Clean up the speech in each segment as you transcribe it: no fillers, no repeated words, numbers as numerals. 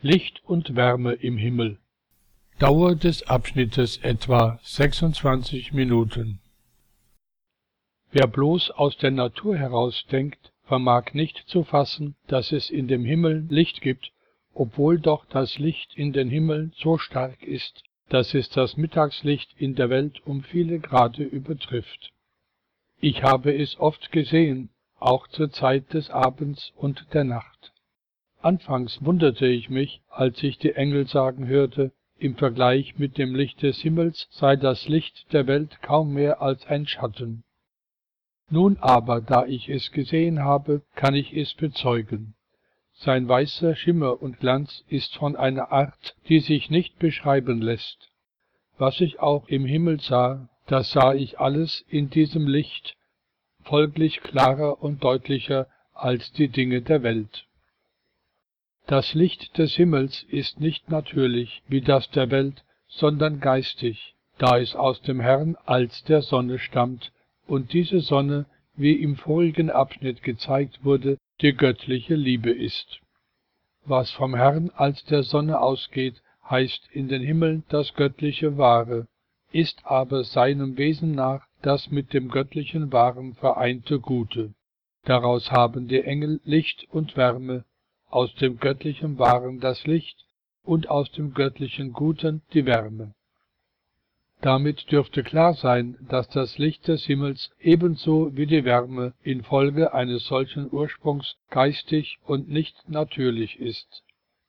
Licht und Wärme im Himmel. Dauer des Abschnittes etwa 26 Minuten. Wer bloß aus der Natur heraus denkt, vermag nicht zu fassen, dass es in dem Himmel Licht gibt, obwohl doch das Licht in den Himmeln so stark ist, dass es das Mittagslicht in der Welt um viele Grade übertrifft. Ich habe es oft gesehen, auch zur Zeit des Abends und der Nacht. Anfangs wunderte ich mich, als ich die Engel sagen hörte, im Vergleich mit dem Licht des Himmels sei das Licht der Welt kaum mehr als ein Schatten. Nun aber, da ich es gesehen habe, kann ich es bezeugen. Sein weißer Schimmer und Glanz ist von einer Art, die sich nicht beschreiben lässt. Was ich auch im Himmel sah, das sah ich alles in diesem Licht, folglich klarer und deutlicher als die Dinge der Welt. Das Licht des Himmels ist nicht natürlich wie das der Welt, sondern geistig, da es aus dem Herrn als der Sonne stammt, und diese Sonne, wie im vorigen Abschnitt gezeigt wurde, die göttliche Liebe ist. Was vom Herrn als der Sonne ausgeht, heißt in den Himmeln das göttliche Wahre, ist aber seinem Wesen nach das mit dem göttlichen Wahren vereinte Gute. Daraus haben die Engel Licht und Wärme, aus dem göttlichen Wahren das Licht und aus dem göttlichen Guten die Wärme. Damit dürfte klar sein, dass das Licht des Himmels ebenso wie die Wärme infolge eines solchen Ursprungs geistig und nicht natürlich ist.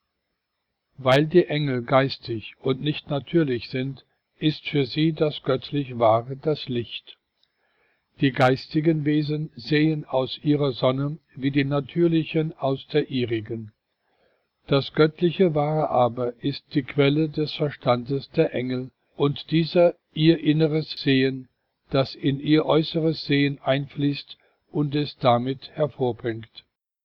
Weil die Engel geistig und nicht natürlich sind, ist für sie das göttlich Wahre das Licht. Die geistigen Wesen sehen aus ihrer Sonne wie die natürlichen aus der ihrigen. Das göttliche Wahre aber ist die Quelle des Verstandes der Engel, und dieser ihr inneres Sehen, das in ihr äußeres Sehen einfließt und es damit hervorbringt.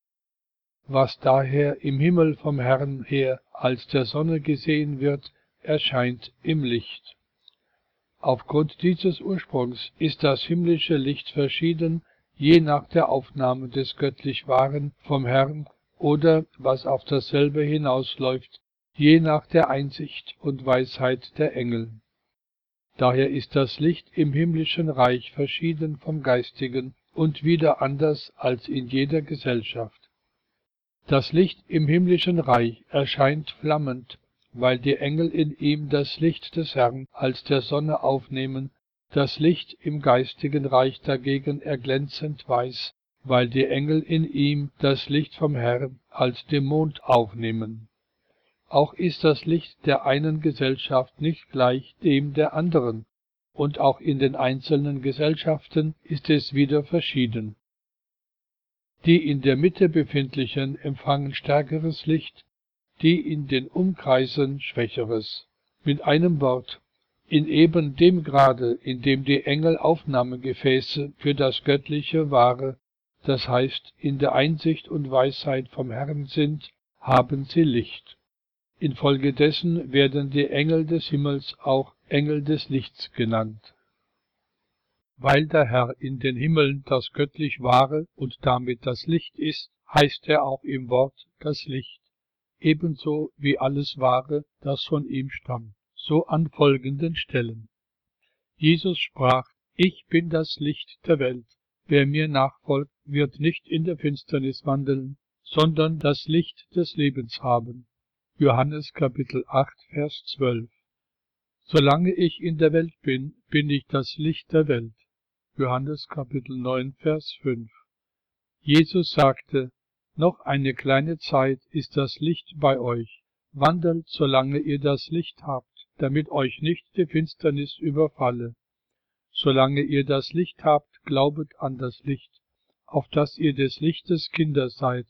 Was daher im Himmel vom Herrn her als der Sonne gesehen wird, erscheint im Licht. Aufgrund dieses Ursprungs ist das himmlische Licht verschieden, je nach der Aufnahme des göttlich Wahren vom Herrn oder, was auf dasselbe hinausläuft, je nach der Einsicht und Weisheit der Engel. Daher ist das Licht im himmlischen Reich verschieden vom geistigen und wieder anders als in jeder Gesellschaft. Das Licht im himmlischen Reich erscheint flammend, weil die Engel in ihm das Licht des Herrn als der Sonne aufnehmen, das Licht im geistigen Reich dagegen erglänzend weiß, weil die Engel in ihm das Licht vom Herrn als dem Mond aufnehmen. Auch ist das Licht der einen Gesellschaft nicht gleich dem der anderen, und auch in den einzelnen Gesellschaften ist es wieder verschieden. Die in der Mitte befindlichen empfangen stärkeres Licht, die in den Umkreisen schwächeres. Mit einem Wort, in eben dem Grade, in dem die Engel Aufnahmegefäße für das göttliche Wahre, das heißt in der Einsicht und Weisheit vom Herrn sind, haben sie Licht. Infolgedessen werden die Engel des Himmels auch Engel des Lichts genannt. Weil der Herr in den Himmeln das göttlich Wahre und damit das Licht ist, heißt er auch im Wort das Licht, ebenso wie alles Wahre, das von ihm stammt, so an folgenden Stellen. Jesus sprach: Ich bin das Licht der Welt. Wer mir nachfolgt, wird nicht in der Finsternis wandeln, sondern das Licht des Lebens haben. Johannes Kapitel 8, Vers 12. Solange ich in der Welt bin, bin ich das Licht der Welt. Johannes Kapitel 9, Vers 5. Jesus sagte: Noch eine kleine Zeit ist das Licht bei euch. Wandelt, solange ihr das Licht habt, damit euch nicht die Finsternis überfalle. Solange ihr das Licht habt, glaubet an das Licht, auf dass ihr des Lichtes Kinder seid.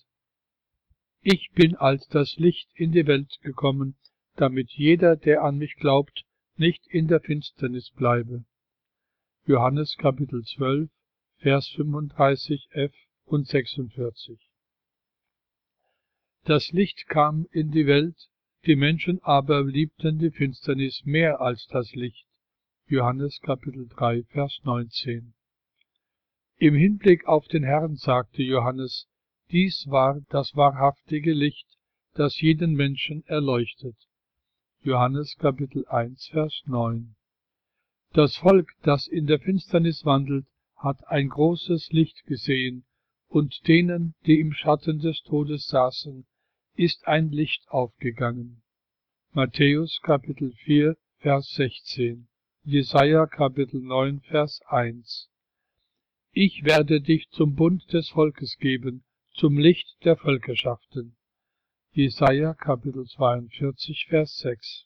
Ich bin als das Licht in die Welt gekommen, damit jeder, der an mich glaubt, nicht in der Finsternis bleibe. Johannes Kapitel 12, Vers 35f und 46. Das Licht kam in die Welt, die Menschen aber liebten die Finsternis mehr als das Licht. Johannes Kapitel 3, Vers 19. Im Hinblick auf den Herrn sagte Johannes: Dies war das wahrhaftige Licht, das jeden Menschen erleuchtet. Johannes Kapitel 1, Vers 9. Das Volk, das in der Finsternis wandelt, hat ein großes Licht gesehen, und denen, die im Schatten des Todes saßen, ist ein Licht aufgegangen. Matthäus Kapitel 4, Vers 16. Jesaja Kapitel 9, Vers 1. Ich werde dich zum Bund des Volkes geben, zum Licht der Völkerschaften. Jesaja Kapitel 42, Vers 6.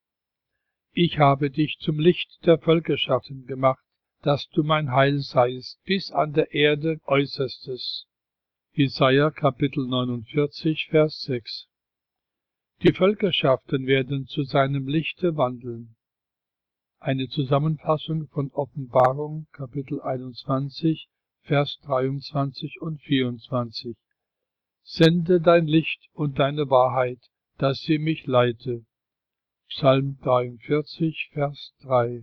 Ich habe dich zum Licht der Völkerschaften gemacht, dass du mein Heil seiest, bis an der Erde Äußerstes. Jesaja Kapitel 49, Vers 6. Die Völkerschaften werden zu seinem Lichte wandeln. Eine Zusammenfassung von Offenbarung Kapitel 21, Vers 23 und 24. Sende dein Licht und deine Wahrheit, dass sie mich leite. Psalm 43, Vers 3.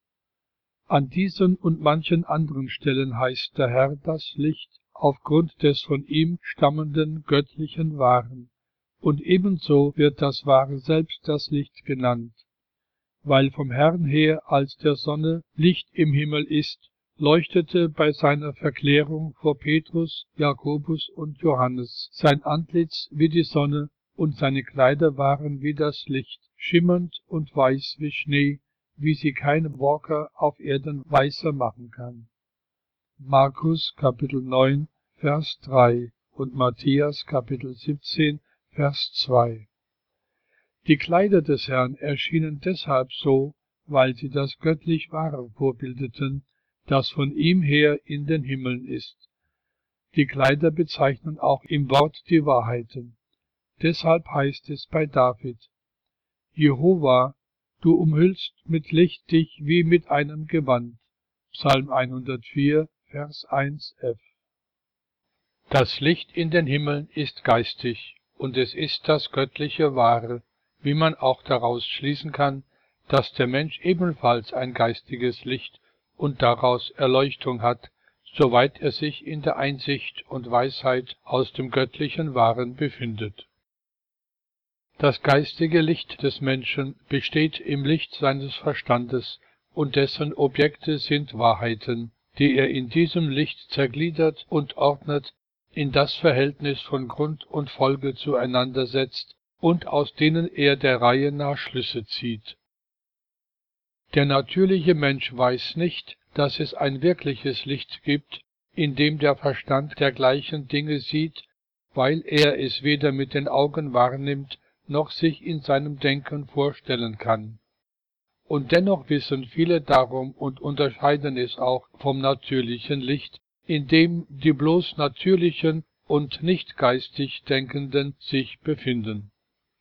An diesen und manchen anderen Stellen heißt der Herr das Licht aufgrund des von ihm stammenden göttlichen Wahren, und ebenso wird das Wahre selbst das Licht genannt. Weil vom Herrn her als der Sonne Licht im Himmel ist, leuchtete bei seiner Verklärung vor Petrus, Jakobus und Johannes sein Antlitz wie die Sonne und seine Kleider waren wie das Licht, schimmernd und weiß wie Schnee, wie sie kein Walker auf Erden weißer machen kann. Markus Kapitel 9, Vers 3 und Matthäus Kapitel 17, Vers 2. Die Kleider des Herrn erschienen deshalb so, weil sie das göttlich Wahre vorbildeten, das von ihm her in den Himmeln ist. Die Kleider bezeichnen auch im Wort die Wahrheiten. Deshalb heißt es bei David: Jehova, du umhüllst mit Licht dich wie mit einem Gewand. Psalm 104, Vers 1f. Das Licht in den Himmeln ist geistig, und es ist das göttliche Wahre, wie man auch daraus schließen kann, dass der Mensch ebenfalls ein geistiges Licht und daraus Erleuchtung hat, soweit er sich in der Einsicht und Weisheit aus dem göttlichen Wahren befindet. Das geistige Licht des Menschen besteht im Licht seines Verstandes, und dessen Objekte sind Wahrheiten, die er in diesem Licht zergliedert und ordnet, in das Verhältnis von Grund und Folge zueinander setzt und aus denen er der Reihe nach Schlüsse zieht. Der natürliche Mensch weiß nicht, dass es ein wirkliches Licht gibt, in dem der Verstand dergleichen Dinge sieht, weil er es weder mit den Augen wahrnimmt, noch sich in seinem Denken vorstellen kann. Und dennoch wissen viele darum und unterscheiden es auch vom natürlichen Licht, in dem die bloß natürlichen und nicht geistig Denkenden sich befinden.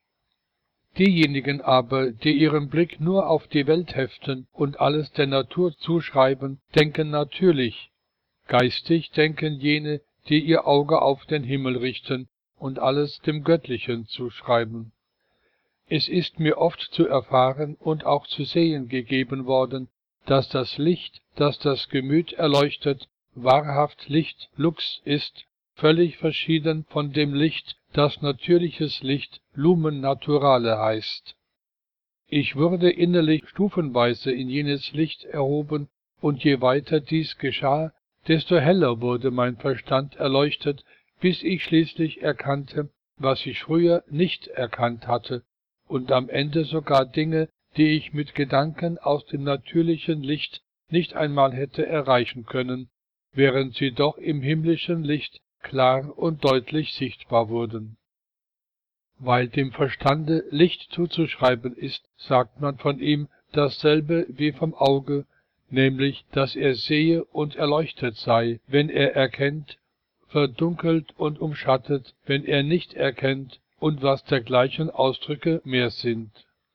Diejenigen aber, die ihren Blick nur auf die Welt heften und alles der Natur zuschreiben, denken natürlich. Geistig denken jene, die ihr Auge auf den Himmel richten und alles dem Göttlichen zuschreiben. Es ist mir oft zu erfahren und auch zu sehen gegeben worden, dass das Licht, das das Gemüt erleuchtet, wahrhaft Licht Lux ist, völlig verschieden von dem Licht, das natürliches Licht Lumen Naturale heißt. Ich wurde innerlich stufenweise in jenes Licht erhoben, und je weiter dies geschah, desto heller wurde mein Verstand erleuchtet, bis ich schließlich erkannte, was ich früher nicht erkannt hatte, und am Ende sogar Dinge, die ich mit Gedanken aus dem natürlichen Licht nicht einmal hätte erreichen können, während sie doch im himmlischen Licht klar und deutlich sichtbar wurden. Weil dem Verstande Licht zuzuschreiben ist, sagt man von ihm dasselbe wie vom Auge, nämlich, dass er sehe und erleuchtet sei, wenn er erkennt, verdunkelt und umschattet, wenn er nicht erkennt, und was dergleichen Ausdrücke mehr sind.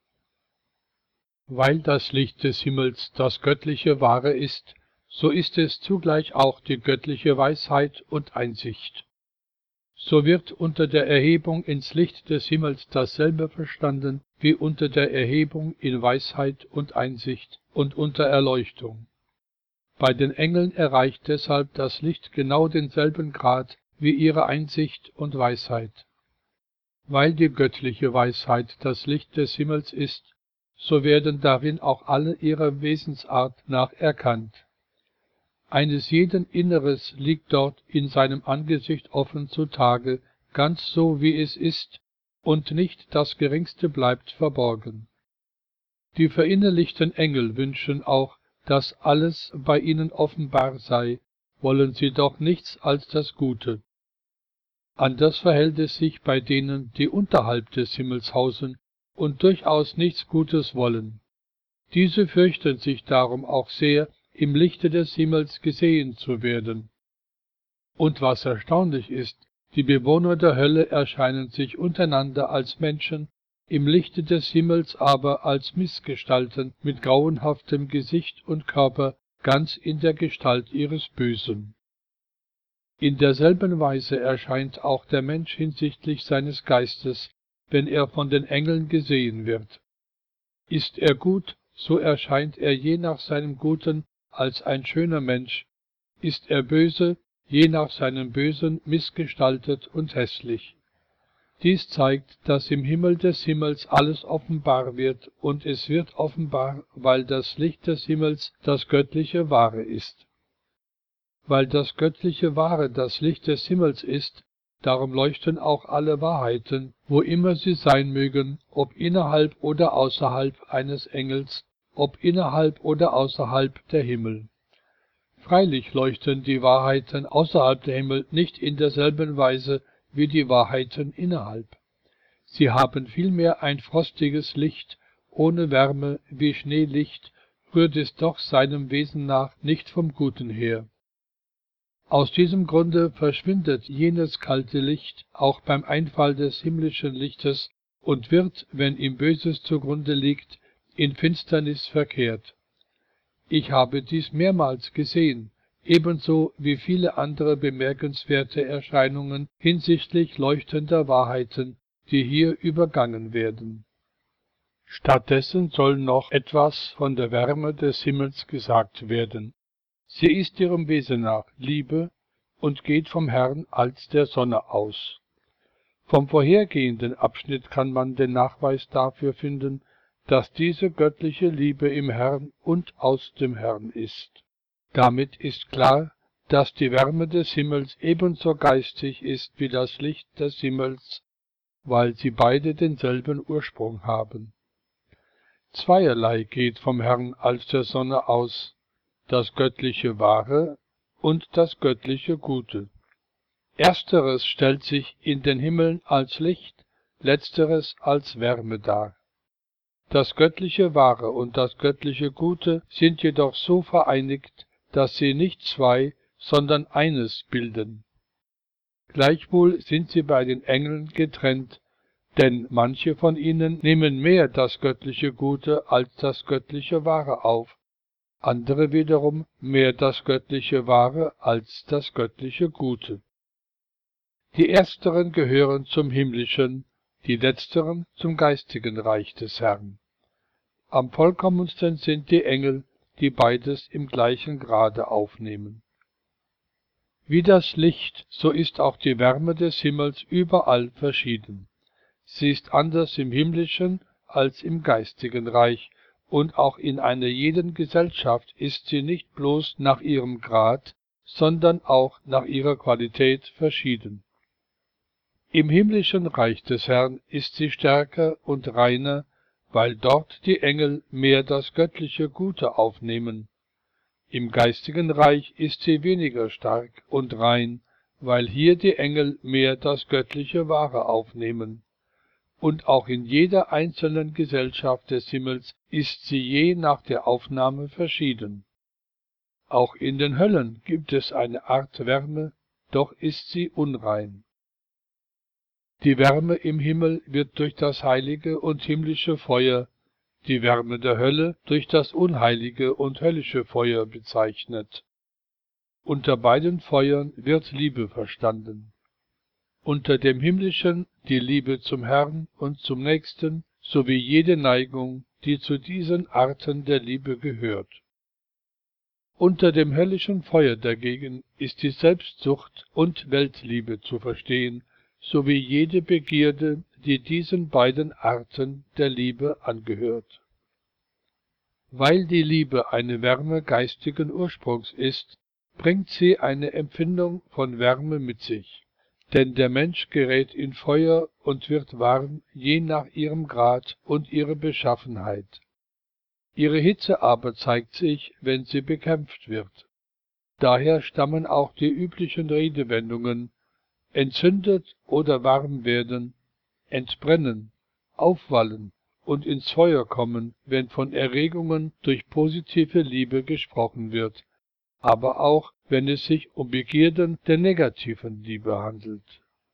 Weil das Licht des Himmels das göttliche Wahre ist, so ist es zugleich auch die göttliche Weisheit und Einsicht. So wird unter der Erhebung ins Licht des Himmels dasselbe verstanden wie unter der Erhebung in Weisheit und Einsicht und unter Erleuchtung. Bei den Engeln erreicht deshalb das Licht genau denselben Grad wie ihre Einsicht und Weisheit. Weil die göttliche Weisheit das Licht des Himmels ist, so werden darin auch alle ihrer Wesensart nach erkannt. Eines jeden Inneres liegt dort in seinem Angesicht offen zutage, ganz so wie es ist, und nicht das Geringste bleibt verborgen. Die verinnerlichten Engel wünschen auch, dass alles bei ihnen offenbar sei, wollen sie doch nichts als das Gute. Anders verhält es sich bei denen, die unterhalb des Himmels hausen und durchaus nichts Gutes wollen. Diese fürchten sich darum auch sehr, im Lichte des Himmels gesehen zu werden. Und was erstaunlich ist, die Bewohner der Hölle erscheinen sich untereinander als Menschen, im Lichte des Himmels aber als Missgestalten mit grauenhaftem Gesicht und Körper, ganz in der Gestalt ihres Bösen. In derselben Weise erscheint auch der Mensch hinsichtlich seines Geistes, wenn er von den Engeln gesehen wird. Ist er gut, so erscheint er je nach seinem Guten als ein schöner Mensch, ist er böse, je nach seinem Bösen missgestaltet und hässlich. Dies zeigt, dass im Himmel des Himmels alles offenbar wird, und es wird offenbar, weil das Licht des Himmels das göttliche Wahre ist. Weil das göttliche Wahre das Licht des Himmels ist, darum leuchten auch alle Wahrheiten, wo immer sie sein mögen, ob innerhalb oder außerhalb eines Engels, ob innerhalb oder außerhalb der Himmel. Freilich leuchten die Wahrheiten außerhalb der Himmel nicht in derselben Weise wie die Wahrheiten innerhalb. Sie haben vielmehr ein frostiges Licht, ohne Wärme wie Schneelicht, rührt es doch seinem Wesen nach nicht vom Guten her. Aus diesem Grunde verschwindet jenes kalte Licht auch beim Einfall des himmlischen Lichtes und wird, wenn ihm Böses zugrunde liegt, in Finsternis verkehrt. Ich habe dies mehrmals gesehen, ebenso wie viele andere bemerkenswerte Erscheinungen hinsichtlich leuchtender Wahrheiten, die hier übergangen werden. Stattdessen soll noch etwas von der Wärme des Himmels gesagt werden. Sie ist ihrem Wesen nach Liebe und geht vom Herrn als der Sonne aus. Vom vorhergehenden Abschnitt kann man den Nachweis dafür finden, dass diese göttliche Liebe im Herrn und aus dem Herrn ist. Damit ist klar, dass die Wärme des Himmels ebenso geistig ist wie das Licht des Himmels, weil sie beide denselben Ursprung haben. Zweierlei geht vom Herrn als der Sonne aus, das göttliche Wahre und das göttliche Gute. Ersteres stellt sich in den Himmeln als Licht, letzteres als Wärme dar. Das göttliche Wahre und das göttliche Gute sind jedoch so vereinigt, dass sie nicht zwei, sondern eines bilden. Gleichwohl sind sie bei den Engeln getrennt, denn manche von ihnen nehmen mehr das göttliche Gute als das göttliche Wahre auf, andere wiederum mehr das göttliche Wahre als das göttliche Gute. Die ersteren gehören zum himmlischen, die letzteren zum geistigen Reich des Herrn. Am vollkommensten sind die Engel, die beides im gleichen Grade aufnehmen. Wie das Licht, so ist auch die Wärme des Himmels überall verschieden. Sie ist anders im himmlischen als im geistigen Reich, und auch in einer jeden Gesellschaft ist sie nicht bloß nach ihrem Grad, sondern auch nach ihrer Qualität verschieden. Im himmlischen Reich des Herrn ist sie stärker und reiner, weil dort die Engel mehr das göttliche Gute aufnehmen. Im geistigen Reich ist sie weniger stark und rein, weil hier die Engel mehr das göttliche Wahre aufnehmen. Und auch in jeder einzelnen Gesellschaft des Himmels ist sie je nach der Aufnahme verschieden. Auch in den Höllen gibt es eine Art Wärme, doch ist sie unrein. Die Wärme im Himmel wird durch das heilige und himmlische Feuer, die Wärme der Hölle durch das unheilige und höllische Feuer bezeichnet. Unter beiden Feuern wird Liebe verstanden. Unter dem himmlischen die Liebe zum Herrn und zum Nächsten sowie jede Neigung, die zu diesen Arten der Liebe gehört. Unter dem höllischen Feuer dagegen ist die Selbstsucht und Weltliebe zu verstehen, sowie jede Begierde, die diesen beiden Arten der Liebe angehört. Weil die Liebe eine Wärme geistigen Ursprungs ist, bringt sie eine Empfindung von Wärme mit sich, denn der Mensch gerät in Feuer und wird warm je nach ihrem Grad und ihrer Beschaffenheit. Ihre Hitze aber zeigt sich, wenn sie bekämpft wird. Daher stammen auch die üblichen Redewendungen entzündet oder warm werden, entbrennen, aufwallen und ins Feuer kommen, wenn von Erregungen durch positive Liebe gesprochen wird, aber auch, wenn es sich um Begierden der negativen Liebe handelt.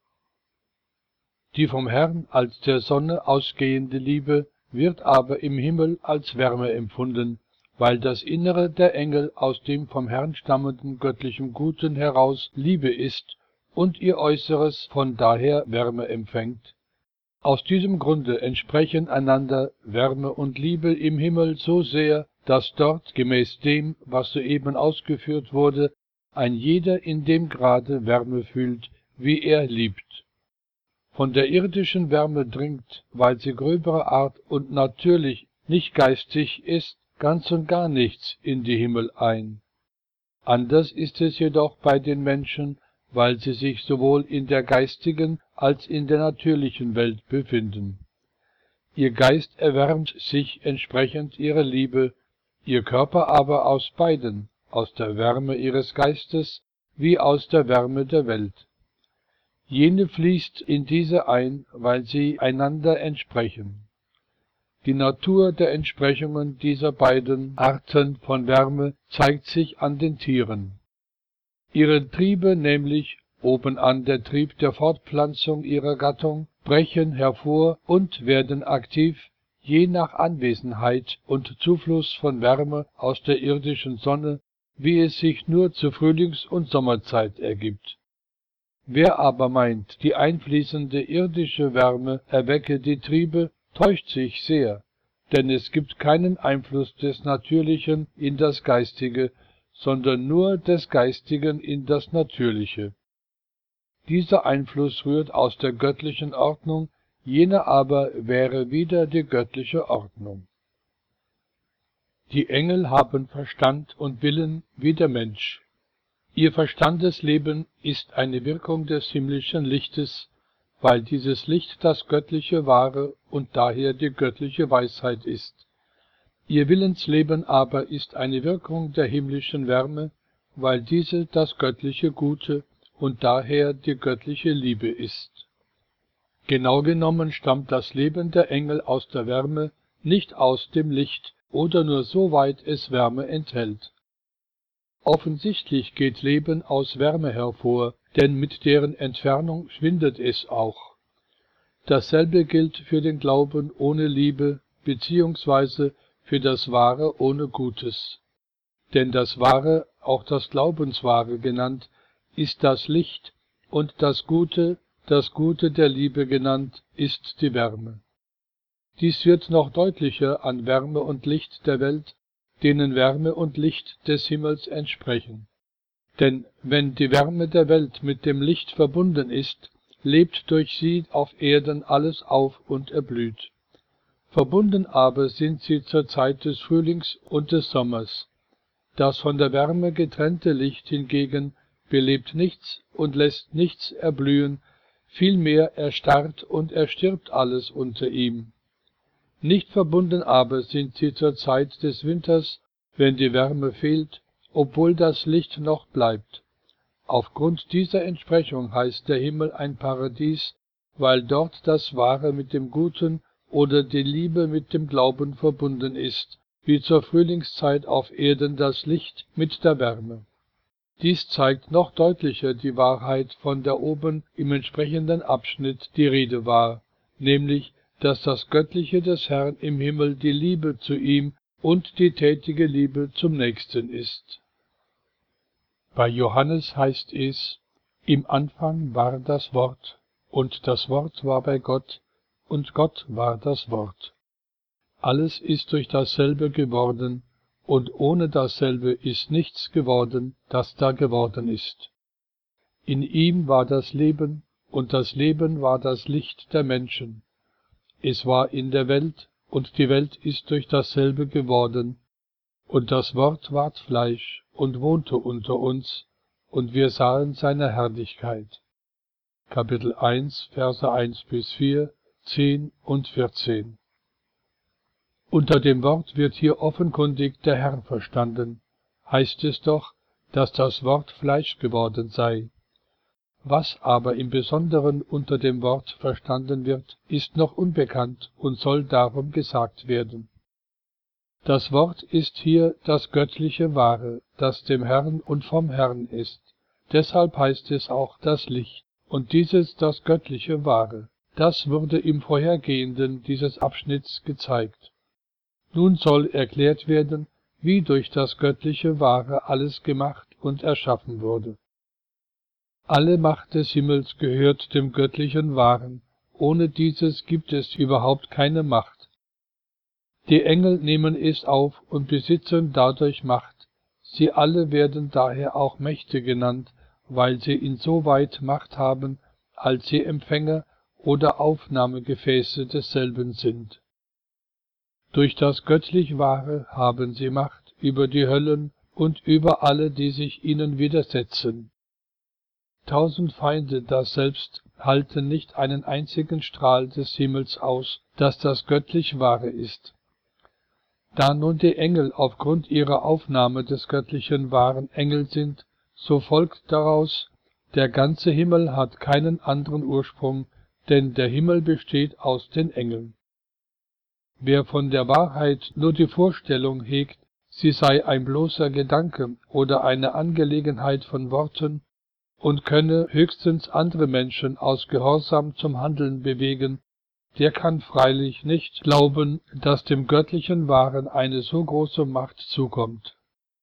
Die vom Herrn als der Sonne ausgehende Liebe wird aber im Himmel als Wärme empfunden, weil das Innere der Engel aus dem vom Herrn stammenden göttlichen Guten heraus Liebe ist und ihr Äußeres von daher Wärme empfängt. Aus diesem Grunde entsprechen einander Wärme und Liebe im Himmel so sehr, dass dort, gemäß dem, was soeben ausgeführt wurde, ein jeder in dem Grade Wärme fühlt, wie er liebt. Von der irdischen Wärme dringt, weil sie gröberer Art und natürlich nicht geistig ist, ganz und gar nichts in die Himmel ein. Anders ist es jedoch bei den Menschen, weil sie sich sowohl in der geistigen als in der natürlichen Welt befinden. Ihr Geist erwärmt sich entsprechend ihrer Liebe, ihr Körper aber aus beiden, aus der Wärme ihres Geistes wie aus der Wärme der Welt. Jene fließt in diese ein, weil sie einander entsprechen. Die Natur der Entsprechungen dieser beiden Arten von Wärme zeigt sich an den Tieren. Ihre Triebe, nämlich obenan der Trieb der Fortpflanzung ihrer Gattung, brechen hervor und werden aktiv, je nach Anwesenheit und Zufluss von Wärme aus der irdischen Sonne, wie es sich nur zur Frühlings- und Sommerzeit ergibt. Wer aber meint, die einfließende irdische Wärme erwecke die Triebe, täuscht sich sehr, denn es gibt keinen Einfluss des Natürlichen in das Geistige, sondern nur des Geistigen in das Natürliche. Dieser Einfluss rührt aus der göttlichen Ordnung, jener aber wäre wieder die göttliche Ordnung. Die Engel haben Verstand und Willen wie der Mensch. Ihr Verstandesleben ist eine Wirkung des himmlischen Lichtes, weil dieses Licht das göttliche Wahre und daher die göttliche Weisheit ist. Ihr Willensleben aber ist eine Wirkung der himmlischen Wärme, weil diese das göttliche Gute und daher die göttliche Liebe ist. Genau genommen stammt das Leben der Engel aus der Wärme, nicht aus dem Licht oder nur so weit es Wärme enthält. Offensichtlich geht Leben aus Wärme hervor, denn mit deren Entfernung schwindet es auch. Dasselbe gilt für den Glauben ohne Liebe beziehungsweise für das Wahre ohne Gutes. Denn das Wahre, auch das Glaubenswahre genannt, ist das Licht und das Gute der Liebe genannt, ist die Wärme. Dies wird noch deutlicher an Wärme und Licht der Welt, denen Wärme und Licht des Himmels entsprechen. Denn wenn die Wärme der Welt mit dem Licht verbunden ist, lebt durch sie auf Erden alles auf und erblüht. Verbunden aber sind sie zur Zeit des Frühlings und des Sommers. Das von der Wärme getrennte Licht hingegen belebt nichts und lässt nichts erblühen, vielmehr erstarrt und erstirbt alles unter ihm. Nicht verbunden aber sind sie zur Zeit des Winters, wenn die Wärme fehlt, obwohl das Licht noch bleibt. Aufgrund dieser Entsprechung heißt der Himmel ein Paradies, weil dort das Wahre mit dem Guten oder die Liebe mit dem Glauben verbunden ist, wie zur Frühlingszeit auf Erden das Licht mit der Wärme. Dies zeigt noch deutlicher die Wahrheit, von der oben im entsprechenden Abschnitt die Rede war, nämlich, dass das Göttliche des Herrn im Himmel die Liebe zu ihm und die tätige Liebe zum Nächsten ist. Bei Johannes heißt es, im Anfang war das Wort, und das Wort war bei Gott, und Gott war das Wort. Alles ist durch dasselbe geworden, und ohne dasselbe ist nichts geworden, das da geworden ist. In ihm war das Leben, und das Leben war das Licht der Menschen. Es war in der Welt, und die Welt ist durch dasselbe geworden, und das Wort ward Fleisch und wohnte unter uns, und wir sahen seine Herrlichkeit. Kapitel 1, Verse 1 bis 4, 10 und 14. Unter dem Wort wird hier offenkundig der Herr verstanden. Heißt es doch, dass das Wort Fleisch geworden sei. Was aber im Besonderen unter dem Wort verstanden wird, ist noch unbekannt und soll darum gesagt werden. Das Wort ist hier das göttliche Wahre, das dem Herrn und vom Herrn ist. Deshalb heißt es auch das Licht, und dieses das göttliche Wahre. Das wurde im Vorhergehenden dieses Abschnitts gezeigt. Nun soll erklärt werden, wie durch das göttliche Wahre alles gemacht und erschaffen wurde. Alle Macht des Himmels gehört dem göttlichen Wahren, ohne dieses gibt es überhaupt keine Macht. Die Engel nehmen es auf und besitzen dadurch Macht, sie alle werden daher auch Mächte genannt, weil sie insoweit Macht haben, als sie Empfänger oder Aufnahmegefäße desselben sind. Durch das göttlich Wahre haben sie Macht über die Höllen und über alle, die sich ihnen widersetzen. 1000 Feinde daselbst halten nicht einen einzigen Strahl des Himmels aus, dass das göttlich Wahre ist. Da nun die Engel aufgrund ihrer Aufnahme des göttlichen Wahren Engel sind, so folgt daraus, der ganze Himmel hat keinen anderen Ursprung, denn der Himmel besteht aus den Engeln. Wer von der Wahrheit nur die Vorstellung hegt, sie sei ein bloßer Gedanke oder eine Angelegenheit von Worten und könne höchstens andere Menschen aus Gehorsam zum Handeln bewegen, der kann freilich nicht glauben, dass dem göttlichen Wahren eine so große Macht zukommt.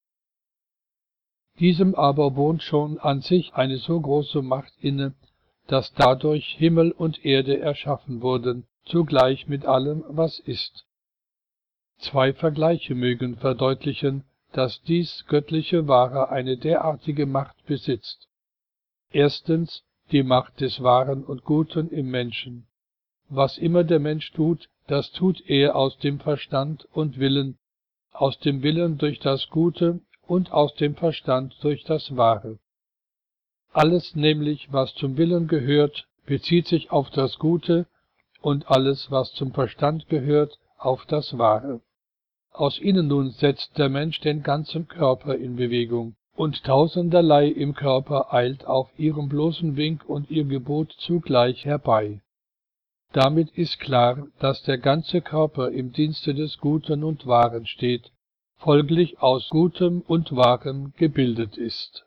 Diesem aber wohnt schon an sich eine so große Macht inne, dass dadurch Himmel und Erde erschaffen wurden, zugleich mit allem, was ist. Zwei Vergleiche mögen verdeutlichen, dass dies göttliche Wahre eine derartige Macht besitzt. Erstens die Macht des Wahren und Guten im Menschen. Was immer der Mensch tut, das tut er aus dem Verstand und Willen, aus dem Willen durch das Gute und aus dem Verstand durch das Wahre. Alles nämlich, was zum Willen gehört, bezieht sich auf das Gute und alles, was zum Verstand gehört, auf das Wahre. Aus ihnen nun setzt der Mensch den ganzen Körper in Bewegung, und tausenderlei im Körper eilt auf ihrem bloßen Wink und ihr Gebot zugleich herbei. Damit ist klar, dass der ganze Körper im Dienste des Guten und Wahren steht, folglich aus Gutem und Wahrem gebildet ist.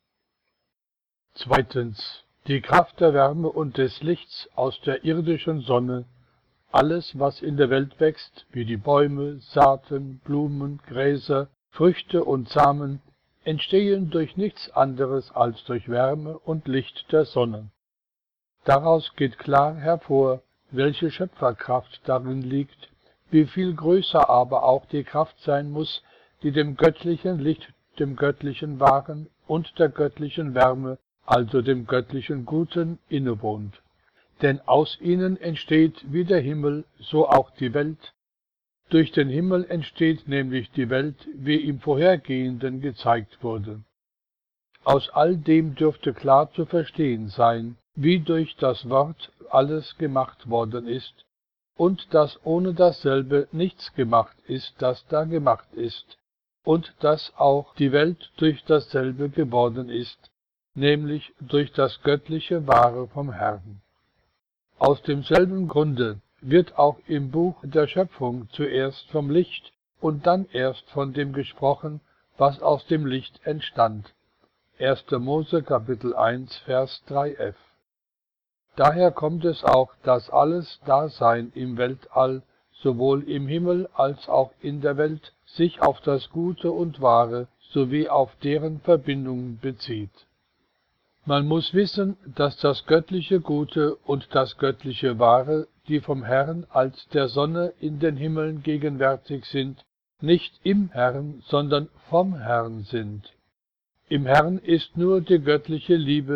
Zweitens. Die Kraft der Wärme und des Lichts aus der irdischen Sonne. Alles, was in der Welt wächst, wie die Bäume, Saaten, Blumen, Gräser, Früchte und Samen, entstehen durch nichts anderes als durch Wärme und Licht der Sonne. Daraus geht klar hervor, welche Schöpferkraft darin liegt, wie viel größer aber auch die Kraft sein muss, die dem göttlichen Licht, dem göttlichen Wahren und der göttlichen Wärme, also dem göttlichen Guten, innewohnt. Denn aus ihnen entsteht wie der Himmel, so auch die Welt. Durch den Himmel entsteht nämlich die Welt, wie im Vorhergehenden gezeigt wurde. Aus all dem dürfte klar zu verstehen sein, wie durch das Wort alles gemacht worden ist, und dass ohne dasselbe nichts gemacht ist, das da gemacht ist, und dass auch die Welt durch dasselbe geworden ist, nämlich durch das göttliche Wahre vom Herrn. Aus demselben Grunde wird auch im Buch der Schöpfung zuerst vom Licht und dann erst von dem gesprochen, was aus dem Licht entstand. 1. Mose Kapitel 1, Vers 3f. Daher kommt es auch, dass alles Dasein im Weltall, sowohl im Himmel als auch in der Welt, sich auf das Gute und Wahre sowie auf deren Verbindung bezieht. Man muss wissen, dass das göttliche Gute und das göttliche Wahre, die vom Herrn als der Sonne in den Himmeln gegenwärtig sind, nicht im Herrn, sondern vom Herrn sind. Im Herrn ist nur die göttliche Liebe,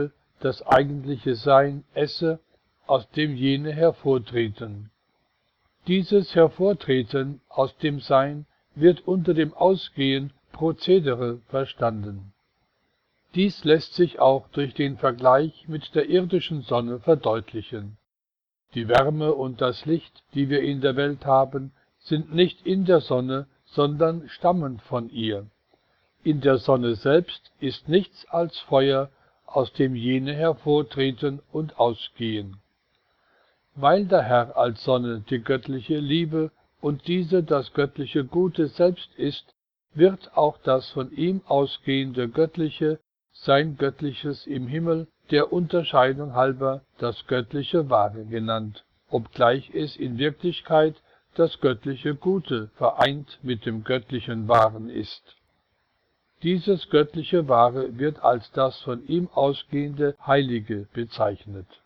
das eigentliche Sein, esse, aus dem jene hervortreten. Dieses Hervortreten aus dem Sein wird unter dem Ausgehen Prozedere verstanden. Dies lässt sich auch durch den Vergleich mit der irdischen Sonne verdeutlichen. Die Wärme und das Licht, die wir in der Welt haben, sind nicht in der Sonne, sondern stammen von ihr. In der Sonne selbst ist nichts als Feuer, aus dem jene hervortreten und ausgehen. Weil der Herr als Sonne die göttliche Liebe und diese das göttliche Gute selbst ist, wird auch das von ihm ausgehende Göttliche, sein Göttliches im Himmel, der Unterscheidung halber das göttliche Wahre genannt, obgleich es in Wirklichkeit das göttliche Gute vereint mit dem göttlichen Wahren ist. Dieses göttliche Wahre wird als das von ihm ausgehende Heilige bezeichnet.